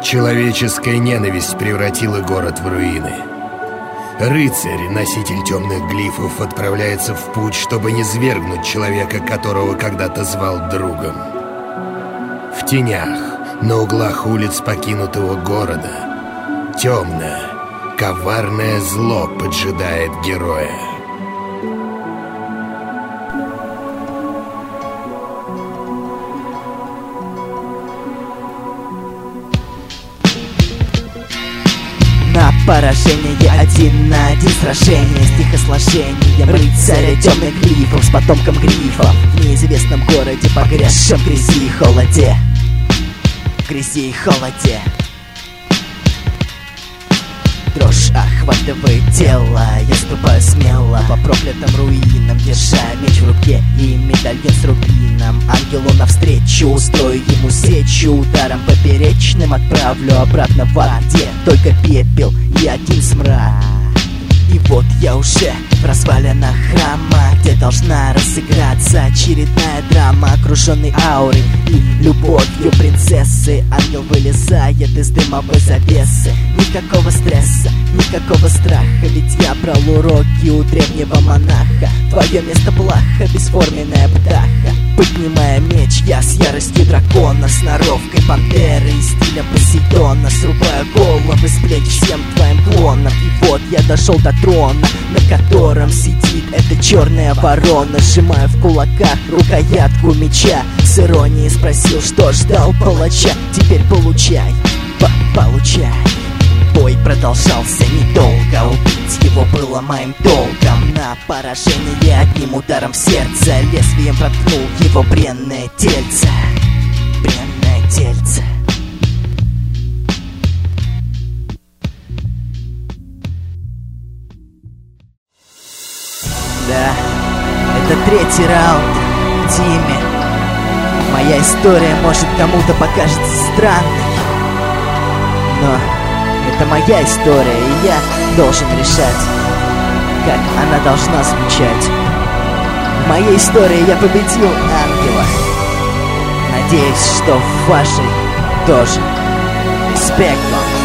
Человеческая ненависть превратила город в руины. Рыцарь, носитель темных глифов, отправляется в путь, чтобы низвергнуть человека, которого когда-то звал другом. В тенях, на углах улиц покинутого города, темное, коварное зло поджидает героя. На поражение 1 на 1 сражение, стихосложением рыцаря темных глифов с потомком грифов в неизвестном городе, погрязшем в грязи и холоде. В грязи и холоде. Дрожь охватывает тело, я ступаю смело по проклятым руинам, держа меч в руке и медальон с рубином. Ангелу навстречу, устрою ему сечу, ударом поперечным отправлю обратно в ад, где только пепел и один смрад. И вот я уже в развалинах храма, где должна разыграться очередная драма, окруженный аурой и любовью принцессы. Ангел вылезает из дымовой завесы. Никакого стресса, никакого страха, ведь я брал уроки у древнего монаха. Твое место плаха, бесформенная птаха. Поднимая меч, я с яростью дракона, сноровкой пантеры и стилем Посейдона, срубаю головы с плеч всем твоим клонам. И вот я дошел до трона, на котором сидит эта черная ворона. Сжимаю в кулаках рукоятку меча, с иронией спросил, что ждал палача. Теперь получай, получай. Бой продолжался недолго, убить его было моим долгом. На поражение одним ударом в сердце, лезвием проткнул его бренное тельце. Бренное тельце. Да, это 3-й раунд в тиме. Моя история, может, кому-то покажется странной, но это моя история, и я должен решать, как она должна звучать. В моей истории я победил ангела. Надеюсь, что в вашей тоже. Респект вам.